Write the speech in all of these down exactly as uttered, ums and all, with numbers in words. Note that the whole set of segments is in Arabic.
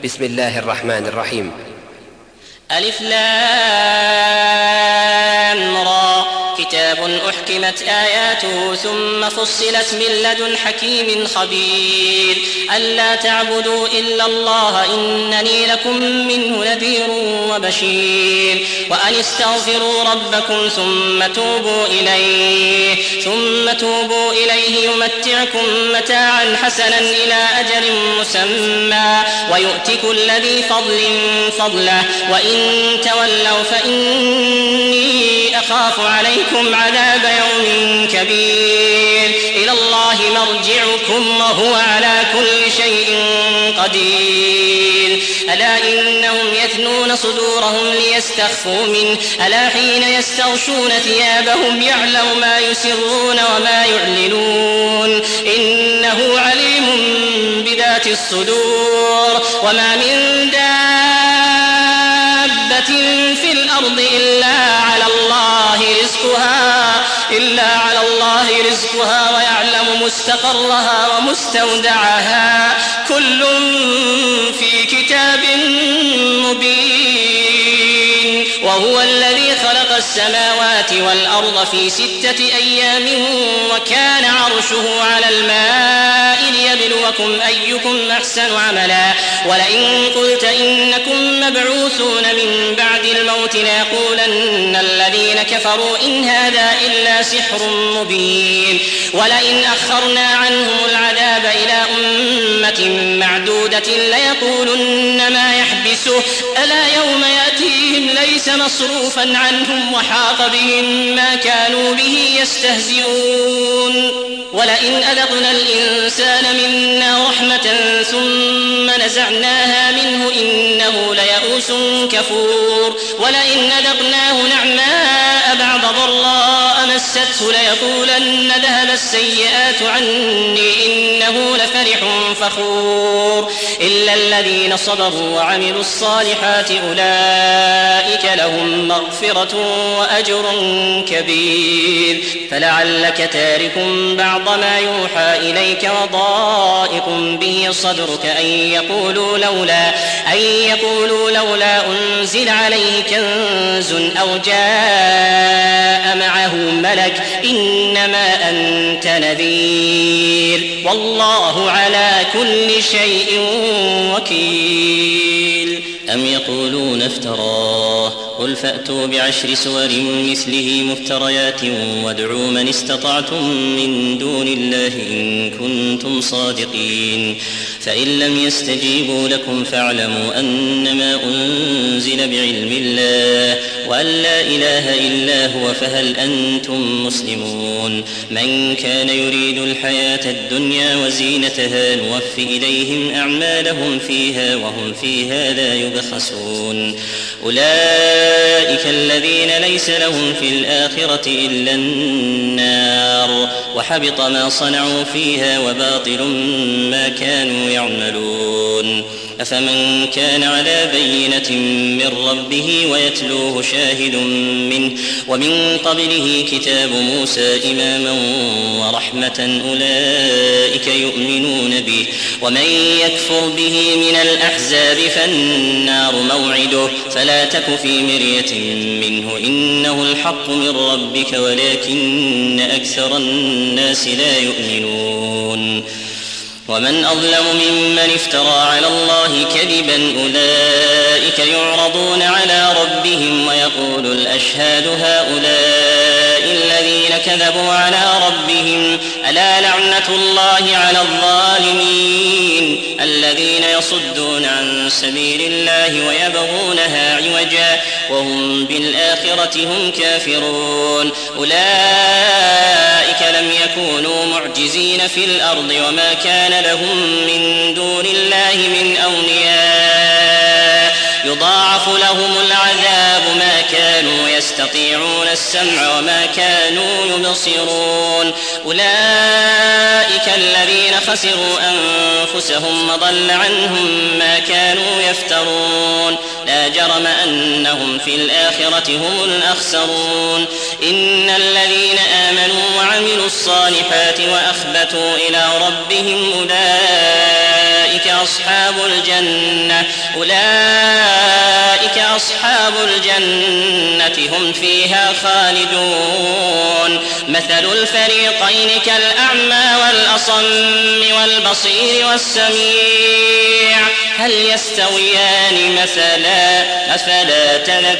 بسم الله الرحمن الرحيم. ألف لام را، كتاب أحكمت آياته ثم فصلت من لدن حكيم خبير، ألا تعبدوا إلا الله إنني لكم منه نذير وبشير، وأن استغفروا ربكم ثم توبوا إليه ثم توبوا إليه يمتعكم متاعا حسنا إلى أجل مسمى ويؤتك كل ذي فضل فضله، وإن تولوا فإني أخاف عليكم عذاب يوم كبير، إلى الله مرجعكم وهو على كل شيء قدير. ألا إنهم يثنون صدورهم ليستخفوا منه، ألا حين يستغشون ثيابهم يعلم ما يسرون وما يعلنون، إنه عليم بذات الصدور. وما من دابة في الأرض إلا على الله رزقها إلا على الله رزقها ويعلم مستقرها ومستودعها، كل في كتاب مبين. وهو الذي خلق السماوات والأرض في ستة أيام وكان عرشه على الماء ليبلوكم أيكم أحسن عملا، ولئن قلت إنكم مبعوثون من بعد الموت ليقولن الذين كفروا إن هذا إلا سحر مبين، ولئن أخرنا عنهم العذاب إلى أمة معدودة ليقولن ما يحبسه، ألا يوم يأتيهم ليس مصروفا عنهم وحاق بهم ما كانوا به يستهزئون. ولئن أذقنا الإنسان منا رحمة ثم نزعناها منه إنه ليئوس كفور، ولئن أذقناه نعماء بعد ضراء مسته ليقولن ذهب السيئات عني إنه لفرح فخور، إلا الذين صبروا وعملوا الصالحات أولئك لهم مغفرة وأجر كبير. فلعلك تارك بعض ما يوحى إليك وضائق به صدرك أن يقولوا لولا أن يقولوا لولا أنزل عليه كنز أو جاء معه ملك، إنما أنت نذير والله على كل شيء وكيل. أم يقولون افتراه، قل فأتوا بعشر سور مثله مفتريات وادعوا من استطعتم من دون الله إن كنتم صادقين، فإن لم يستجيبوا لكم فاعلموا أنما أنزل بعلم الله وأن لا إله إلا هو فهل أنتم مسلمون. من كان يريد الحياة الدنيا وزينتها نوفي إليهم أعمالهم فيها وهم فيها لا يبخسون. أولئك الذين ليس لهم في الآخرة إلا النار وحبط ما صنعوا فيها وباطل ما كانوا يعملون. أفمن كان على بينة من ربه ويتلوه شاهد منه ومن قبله كتاب موسى إماما ورحمة أولئك يؤمنون به، ومن يكفر به من الأحزاب فالنار موعده، فلا تك في مرية منه إنه الحق من ربك ولكن أكثر الناس لا يؤمنون. ومن أظلم ممن افترى على الله كذبا، أولئك يعرضون على ربهم ويقول الأشهاد هؤلاء الذين كذبوا على ربهم، ألا لعنة الله على الظالمين الذين يصدون عن سبيل الله ويبغونها عوجا وهم بالآخرة هم كافرون. أولئك لم يكونوا معجزين في الأرض وما كان لهم من دون الله من أولياء، يضاعف لهم العذاب ما كانوا يستطيعون السمع وما كانوا يبصرون. أولئك الذين خسروا أنفسهم وضل عنهم ما كانوا يفترون، لا جرم أنهم في الآخرة هم الأخسرون. إن الذين آمنوا وعملوا الصالحات وأخبتوا إلى ربهم أولئك أصحاب الجنة أولئك أصحاب الجنة هم فيها خالدون مثل الفريقين كالأعمى والأصم والبصير والسميع هل يستويان مثلا أفلا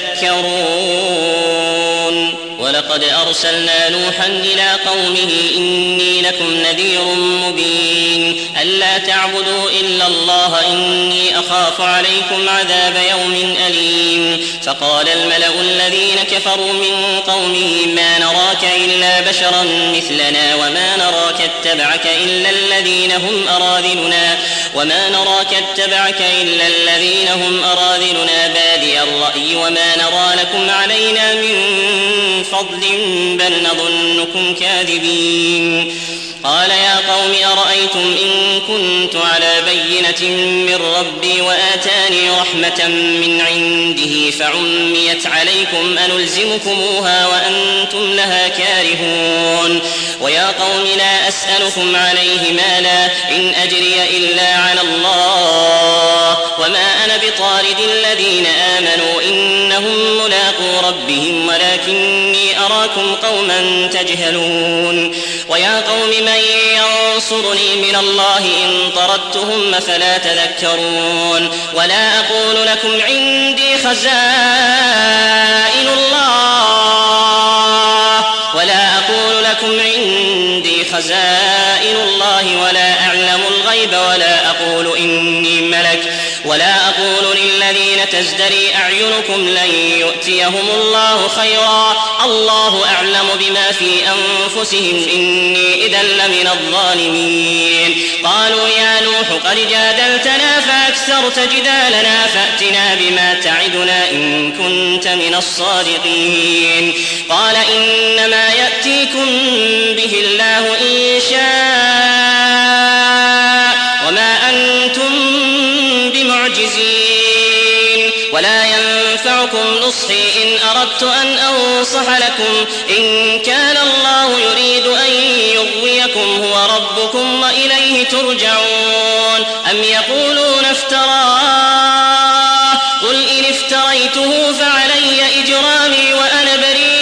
تذكرون ولقد أرسلنا نوحا إلى قومه إني لكم نذير مبين ألا تعبدوا إلا الله إني أخاف عليكم عذاب يوم أليم فقال الملأ الذين كفروا من قومه ما نراك إلا بشرا مثلنا وما نراك اتبعك إلا الذين هم أراذلنا وما نراك اتبعك إلا الذين هم أراذلنا بادي الرأي وما نرى لكم علينا من فضل بل نظنكم كاذبين قال يا قوم أرأيتم إن كنت على بينة من ربي وآتاني رحمة من عنده فعميت عليكم أنلزمكموها وأنتم لها كارهون ويا قوم لا أسألكم عليه مالا إن أجري إلا على الله وما أنا بطارد الذين آمنوا إنهم ملاقو ربهم ولكني أراكم قوما تجهلون ويا قوم من ينصرني من الله إن طردتهم فلا تذكرون ولا أقول لكم عندي خزائن الله ولا أقول لكم عندي خزائن الله ولا أعلم الغيب ولا أقول إني ملك ولا أقول للذين تزدري أعينكم لن يؤتيهم الله خيرا الله أعلم بما في أنفسهم إني إذا لمن الظالمين قالوا يا نوح قد جادلتنا فأكثرت جدالنا فأتنا بما تعدنا إن كنت من الصادقين قال إنما يأتيكم به الله إن شاء وما أنتم بمعجزين ولا ينفعكم نصحي إن أردت أن أنصح لكم إن كان الله يريد أن يغويكم هو ربكم وإليه ترجعون أم يقولون افتراه قل إن افتريته فعلي إجرامي وأنا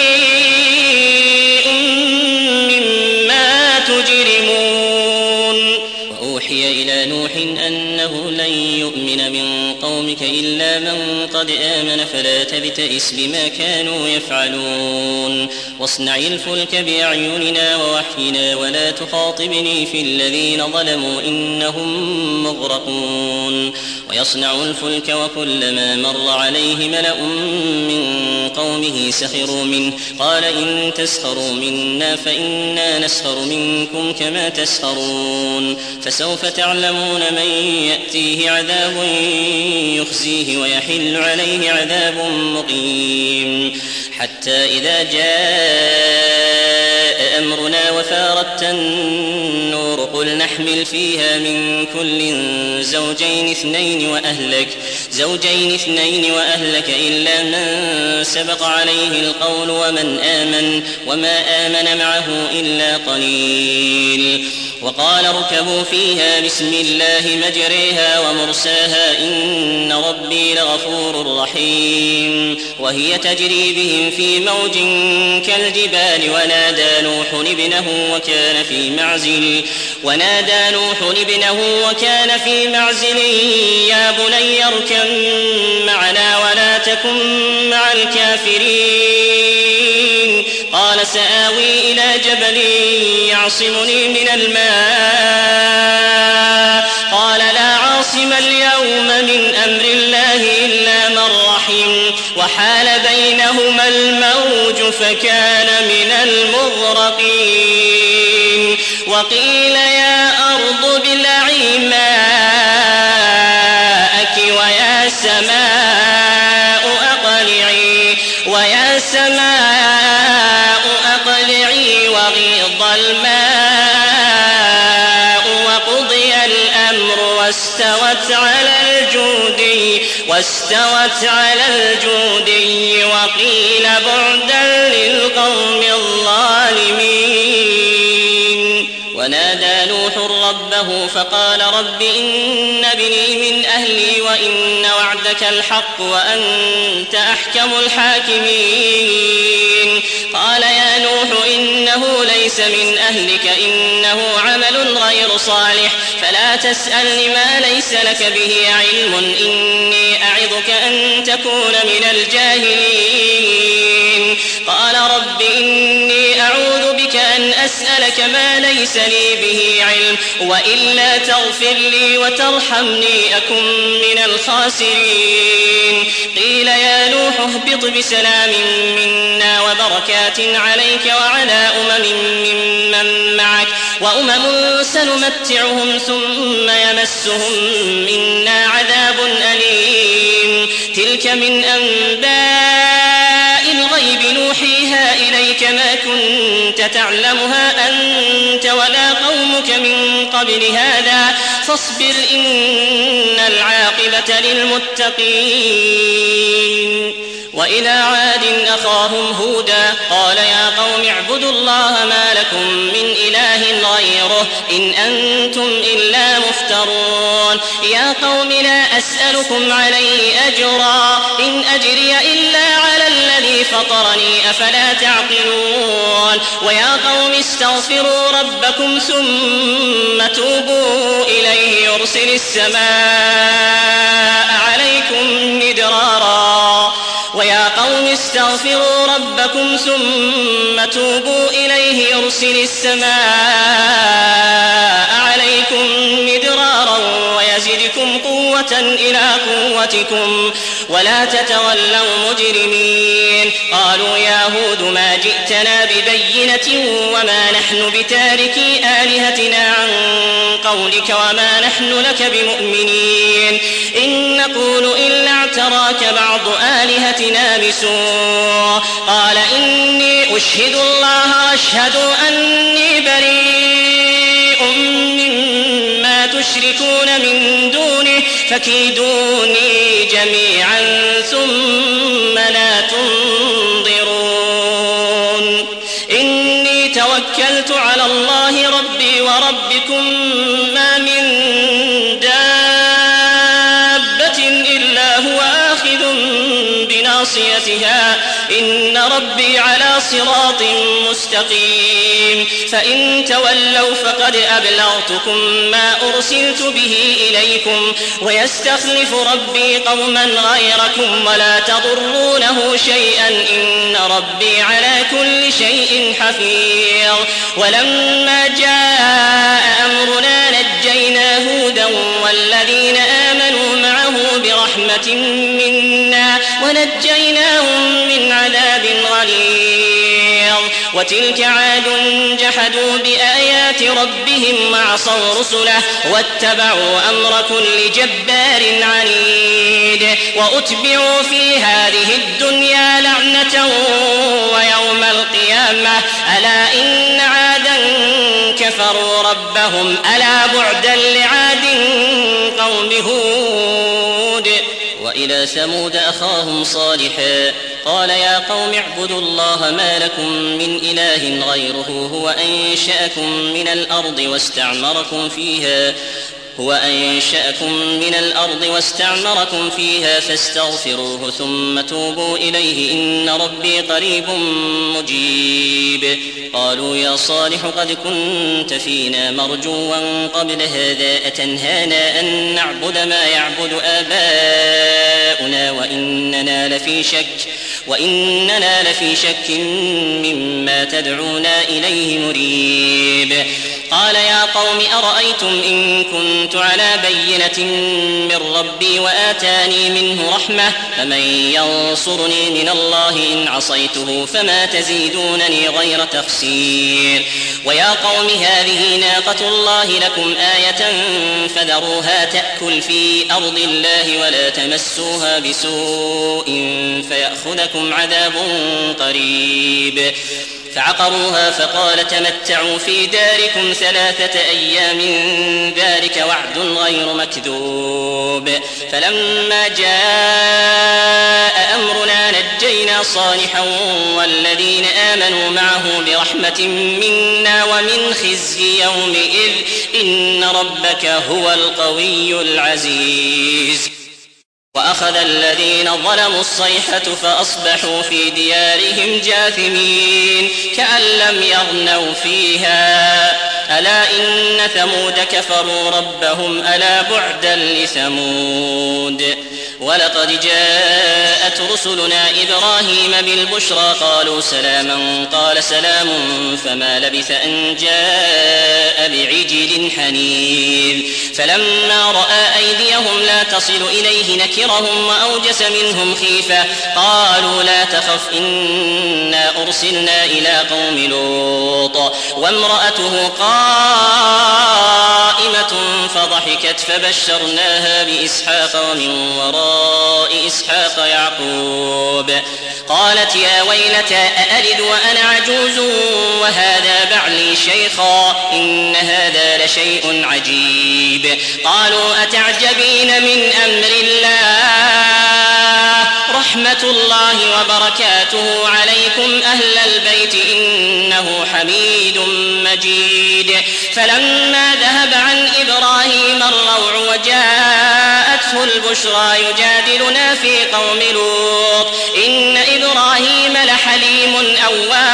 بريء مما تجرمون وأوحي إلى نوح أنه لن يؤمن من قومك إلا من قد آمن فلا تبتئس بما كانوا يفعلون واصنع الفلك بأعيننا ووحينا ولا تخاطبني في الذين ظلموا إنهم مغرقون ويصنع الفلك وكلما مر عليه ملأ من قومه سخروا منه قال إن تسخروا منا فإنا نسخر منكم كما تسخرون فسوف تعلمون من يأتيه عذاب يخزيه ويحل عليه عذاب مقيم حتى إذا جاء أمرنا وفارت النور قل نحمل فيها من كل زوجين اثنين وأهلك زوجين اثنين وأهلك إلا من سبق عليه القول ومن آمن وما آمن معه إلا قليل وقال اركبوا فيها بسم الله مجريها ومرساها إن ربي لغفور رحيم وهي تجري بهم في موج كالجبال ونادى نوح ابنه وكان في معزل ونادى نوح ابنه وكان في معزل يا بني اركب معنا ولا تكن مع الكافرين قال سآوي إلى جبل يعصمني من الماء قال لا عاصم اليوم من أمر الله إلا من رحم وحال بينهما الموج فكان من المغرقين وقيل يا أرض ابلعي ماءك ويا سماء أقلعي ويا سماء أقلعي وغيض الماء وقضي الأمر واستوت على الجودي واستوت على الجودي وقيل بعدا للقوم الظالمين ونادى نوح ربه فقال رب إن ابني من أهلي وإن وعدك الحق وأنت أحكم الحاكمين قال يا نوح إنه ليس من أهلك إنه عمل غير صالح فلا تسألني ما ليس لك به علم إني أعظك أن تكون من الجاهلين قال رب إني أعوذ بك أن أسألك ما ليس لي به علم وإلا تغفر لي وترحمني أكن من الخاسرين قيل يا نوح اهبط بسلام منا وبركات عليك وعلى أمم ممن معك وأمم سنمتعهم ثم يمسهم منا عذاب أليم تلك من أنباء الغيب نوحيها إليك ما كنت تعلمها أنت ولا قومك من قبل هذا فاصبر إن العاقبة للمتقين وإلى عاد أخاهم هودا قال يا قوم اعبدوا الله ما لكم من إله غيره إن أنتم إلا مفترون يا قوم لا أسألكم عليه أجرا إن أجري إلا على الذي فطرني أفلا تعقلون ويا قوم استغفروا ربكم ثم توبوا إليه يرسل السماء عليكم مدرارا ويا قوم استغفروا ربكم ثم توبوا إليه يرسل السماء عليكم مدرارا ويزدكم قوة إلى قوتكم ولا تتولوا مجرمين قالوا يا هود ما جئتنا ببينة وما نحن بتاركي آلهتنا عن قولك وما نحن لك بمؤمنين إن نقول إلا اعتراك بعض آلهتنا بسوء قال إني أشهد الله واشهدوا أني بريء مما تشركون من دونه فكيدوني جميعا ثم لا تنظرون إني توكلت على الله ربي وربكم ما من دابة إلا هو آخذ بناصيتها إن ربي على صراط مستقيم فإن تولوا فقد أبلغتكم ما أرسلت به إليكم ويستخلف ربي قوما غيركم ولا تضرونه شيئا إن ربي على كل شيء حفيظ ولما جاء أمرنا نجينا هودا والذين آمنوا معه برحمة منا ونجيناهم من عذاب غليظ وتلك عاد جحدوا بآيات ربهم وعصوا رسله واتبعوا أمر كل جبار عنيد وأتبعوا في هذه الدنيا لعنة ويوم القيامة ألا إن عادا كفروا ربهم ألا بعدا لعاد قوم هود وإلى ثمود أخاهم صالحا قال يا قوم اعبدوا الله ما لكم من إله غيره هو أنشأكم من الأرض واستعمركم فيها هو أنشأكم من الأرض واستعمركم فيها فاستغفروه ثم توبوا إليه إن ربي قريب مجيب قالوا يا صالح قد كنت فينا مرجوا قبل هذا أتنهانا أن نعبد ما يعبد آباؤنا وإننا لفي شك وإننا لفي شك مما تدعونا إليه مريب قال يا قوم أرأيتم إن كنت على بينة من ربي وآتاني منه رحمة فمن ينصرني من الله إن عصيته فما تزيدونني غير تخسير ويا قوم هذه ناقة الله لكم آية فذروها تأكل في أرض الله ولا تمسوها بسوء فيأخذكم عذاب قريب فعقروها فقال تمتعوا في داركم ثلاثة أيام ذلك وعد غير مكذوب فلما جاء أمرنا نجينا فيها صالحا والذين آمنوا معه برحمة منا ومن خزي يومئذ إن ربك هو القوي العزيز. وأخذ الذين ظلموا الصيحة فأصبحوا في ديارهم جاثمين كأن لم يغنوا فيها ألا إن ثمود كفروا ربهم ألا بعدا لثمود. ولقد جاءت رسلنا إبراهيم بالبشرى قالوا سلاما قال سلام فما لبث أن جاء بعجل حنيذ فلما رأى أيديهم لا تصل إليه نكرهم وأوجس منهم خيفة قالوا لا تخف إنا أرسلنا إلى قوم لوط وامرأته قائمة فضحكت فبشرناها بإسحاق ومن وراء إسحاق يعقوب قالت يا ويلتى أألد وأنا عجوز وهذا بعلي شيخا إن هذا لشيء عجيب. قالوا أتعجبين من أمر الله رحمة الله وبركاته عليكم أهل البيت إنه حميد مجيد. فلما ذهب عن إبراهيم الروع وجاءته البشرى يجادلنا في قوم لوط إن إبراهيم لحليم أواه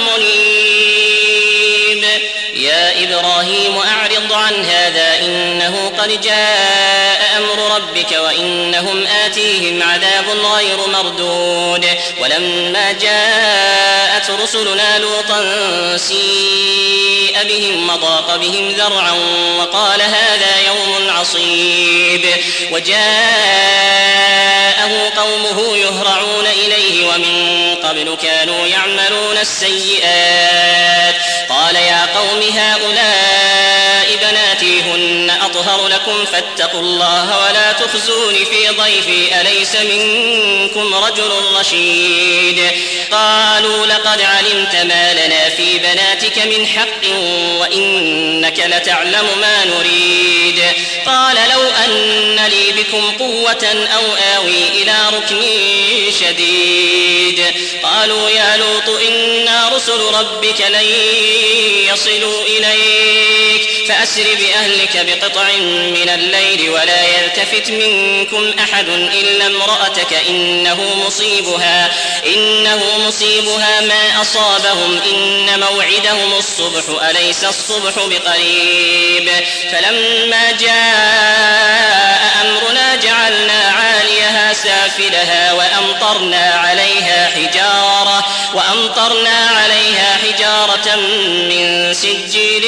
منيب. يا إبراهيم أعرض عن هذا إنه قد جاء أمر ربك وإنهم آتيهم عذاب غير مردود. ولما جاءت رسلنا لوطا سيء بهم وضاق بهم ذرعا وقال هذا يوم عصيب وجاءه قومه يهرعون إليه ومن قبل كانوا يعملون السيئات قال يا قوم هؤلاء بناتي هن أطهر لكم فاتقوا الله ولا تخزون في ضيفي أليس منكم رجل رشيد. قالوا لقد علمت ما لنا في بناتك من حق وإنك لتعلم ما نريد. قال لو أن لي بكم قوة أو آوي إلى ركن شديد. قالوا يا لوط إنا رسل ربك لن يصلوا إليك فأسر بأهلك بقطع من الليل ولا يلتفت منكم أحد إلا امرأتك إنه مصيبها إنه مصيبها ما أصابهم إن موعدهم الصبح أليس الصبح بقريب. فلما جاء أمرنا جعلنا عاليها سافلها وأمطرنا عليها حجارة وأمطرنا عليها حجارة من سجيل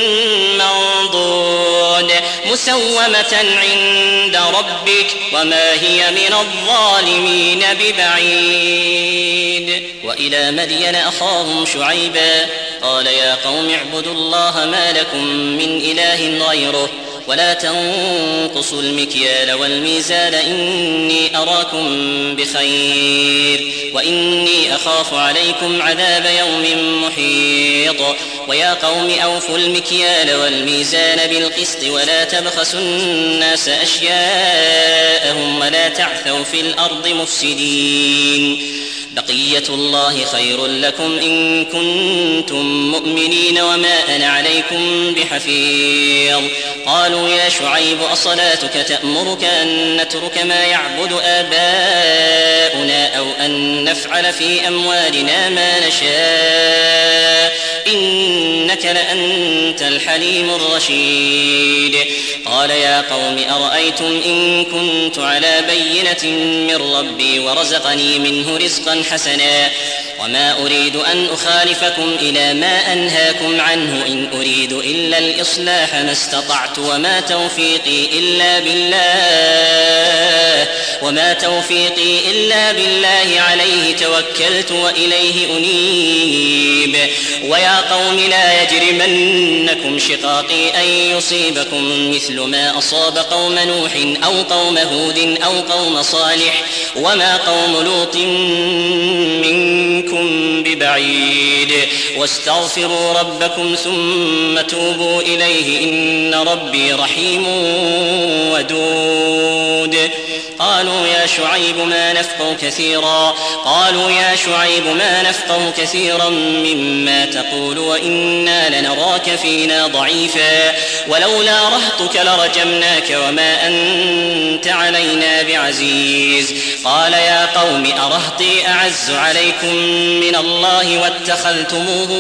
منضود مسومة عند ربك وما هي من الظالمين ببعيد. وإلى مدين أخاهم شعيبا قال يا قوم اعبدوا الله ما لكم من إله غيره ولا تنقصوا المكيال والميزان إني أراكم بخير وإني أخاف عليكم عذاب يوم محيط. ويا قوم أوفوا المكيال والميزان بالقسط ولا تبخسوا الناس أشياءهم ولا تعثوا في الأرض مفسدين. بقية الله خير لكم إن كنتم مؤمنين وما أنا عليكم بحفيظ. قالوا يا شعيب أصلاتك تأمرك أن نترك ما يعبد آباؤنا أو أن نفعل في أموالنا ما نشاء إنك لأنت الحليم الرشيد. قال يا قوم أرأيتم إن كنت على بينة من ربي ورزقني منه رزقا حسنا وما أريد أن أخالفكم إلى ما أنهاكم عنه إن أريد إلا الإصلاح ما استطعت وما توفيقي إلا بالله وما توفيقي إلا بالله عليه توكلت وإليه أنيب. ويا قوم لا يجرمنكم شقاقي أن يصيبكم مثل ما أصاب قوم نوح أو قوم هود أو قوم صالح وما قوم لوط منكم ببعيد. واستغفروا ربكم ثم توبوا إليه إن ربي رحيم ودود. قالوا يا شعيب ما نفقه كثيرا قالوا يا شعيب ما نفقه كثيرا مما تقول وإنا لنراك فينا ضعيفا ولولا رهطك لرجمناك وما أنت علينا بعزيز قال يا قوم أرهطي أعز عليكم من الله واتخذتموه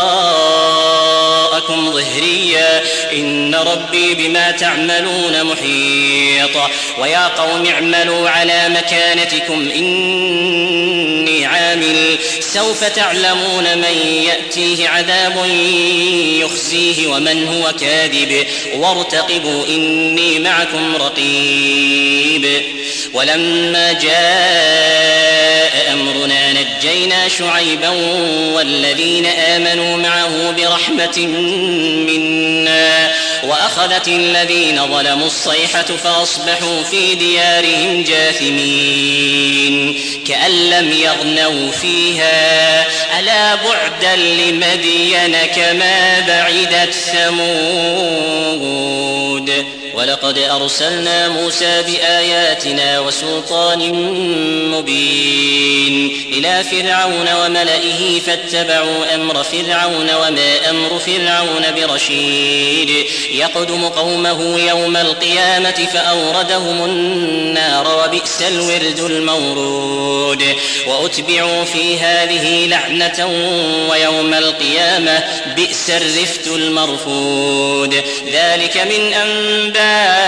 وراءكم ظهريا إن ربي بما تعملون محيط ويا قوم اعملوا على مكانتكم إني عامل سوف تعلمون من يأتيه عذاب يخزيه ومن هو كاذب وارتقبوا إني معكم رقيب ولما جاء أمرنا نجينا شعيبا والذين آمنوا معه برحمة منا وأخذت الذين ظلموا الصيحة فأصبحوا في ديارهم جاثمين كأن لم يغنوا فيها ألا بعدا لمدين كما بعدت ثمود ولقد أرسلنا موسى بآياتنا وسلطان مبين إلى فرعون وملئه فاتبعوا أمر فرعون وما أمر فرعون برشيد يقدم قومه يوم القيامة فأوردهم النار وبئس الورد المورود وأتبعوا في هذه لعنة ويوم القيامة بئس الرفد المرفود ذلك من أنباء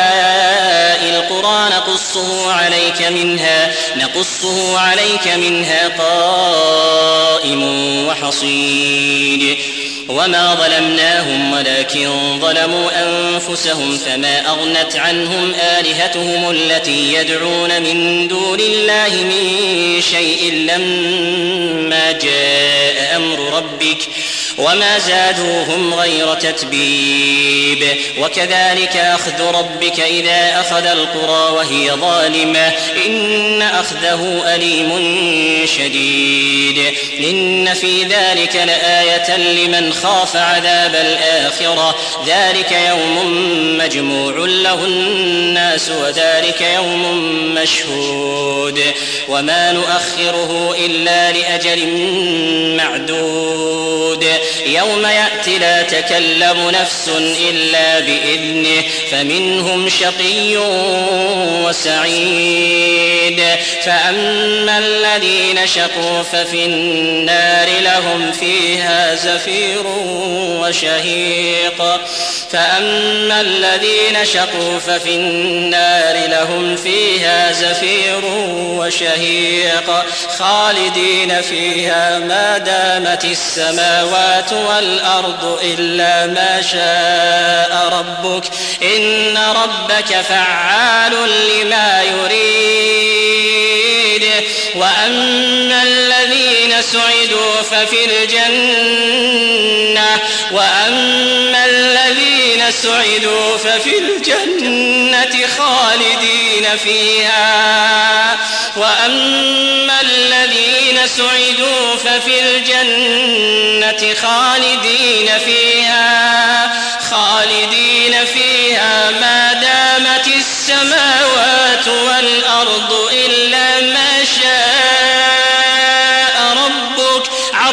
القرى نقصه عليك منها نقصه عليك منها قائم وحصيد وما ظلمناهم ولكن ظلموا أنفسهم فما أغنت عنهم آلهتهم التي يدعون من دون الله من شيء لما جاء أمر ربك وما زادوهم غير تتبيب وكذلك أخذ ربك إذا أخذ القرى وهي ظالمة إن أخذه أليم شديد إن في ذلك لآية لمن خاف عذاب الآخرة ذلك يوم مجموع له الناس وذلك يوم مشهود وما نؤخره إلا لأجل معدود يوم يأتي لا تكلم نفس إلا بإذنه فمنهم شقي وسعيد فأما الذين شقوا ففي النار لهم فيها زفير وشهيق فأما الذين شقوا ففي النار لهم فيها زفير وشهيق خالدين فيها ما دامت السماوات والأرض إلا ما شاء ربك إن ربك فعال لما يريد وأما الذين سعدوا ففي الجنة وأما الذين سعدوا ففي الجنة خالدين فيها وأما الذين سعدوا ففي الجنة خالدين فيها خالدين فيها ما دامت السماوات والأرض إلا ما شاء ربك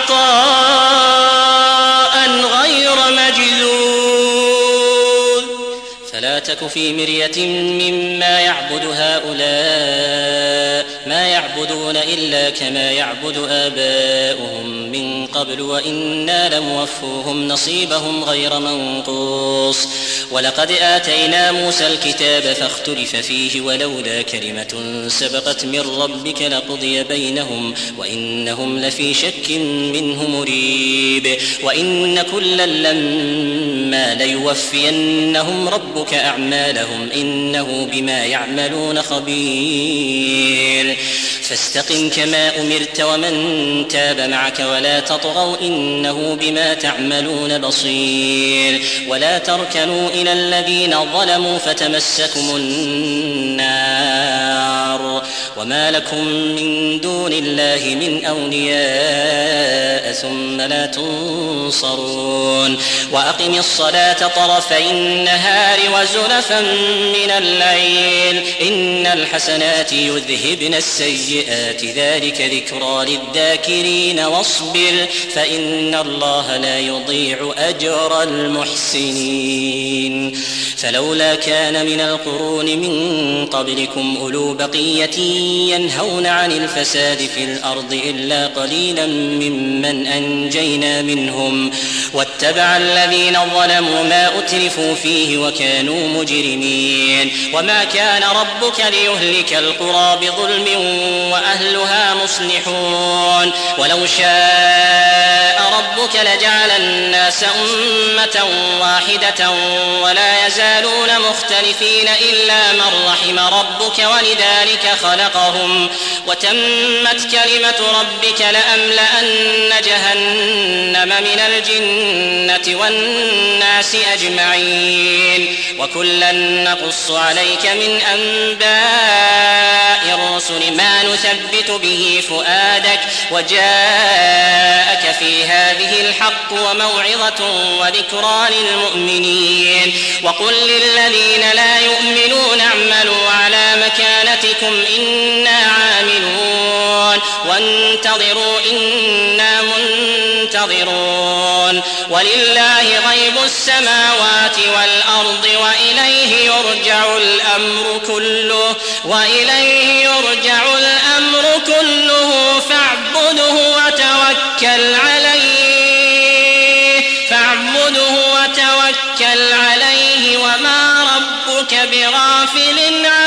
عطاء غير مجذوذ فلا تك في مرية مما يعبد هؤلاء ما يعبدون إلا كما يعبد آباؤهم من قبل وإنا لموفوهم نصيبهم غير منقوص ولقد آتينا موسى الكتاب فاختلف فيه ولولا كلمة سبقت من ربك لقضي بينهم وإنهم لفي شك منه مريب وإن كلا لما ليوفينهم ربك أعمالهم إنه بما يعملون خبير فاستقم كما أمرت ومن تاب معك ولا تطغوا إنه بما تعملون بصير ولا تركنوا إلى الذين ظلموا فتمسكم النار وما لكم من دون الله من أولياء ثم لا تنصرون وأقم الصلاة طرفي النهار وزلفا من الليل إن الحسنات يذهبن السيئات ذلك ذكرى للذاكرين واصبر فإن الله لا يضيع أجر المحسنين فلولا كان من القرون من قبلكم أولو بقية ينهون عن الفساد في الأرض إلا قليلا ممن أنجينا منهم واتبع الذين ظلموا ما أترفوا فيه وكانوا مجرمين وما كان ربك ليهلك القرى بظلم وأهلها مصلحون ولو شاء ربك لجعل الناس أمة واحدة ولا يزالون مختلفين إلا من رحم ربك ولذلك خلقهم وتمت كلمة ربك لأملأن جهنم من الجنة والناس أجمعين وكلا نقص عليك من أنباء الرسل ما نثبت به فؤادك وجاءك في هذه الحق وموعظة وذكرى للمؤمنين وقل للذين لا يؤمنون اعملوا على مكانتكم إنا عاملون وانتظروا إنا منتظرون ولله غيب السماوات والأرض وإليه يرجع الأمر كله وإليه يرجع الأمر كله فاعبده وتوكل عليه فاعبده وتوكل عليه وما ربك بغافل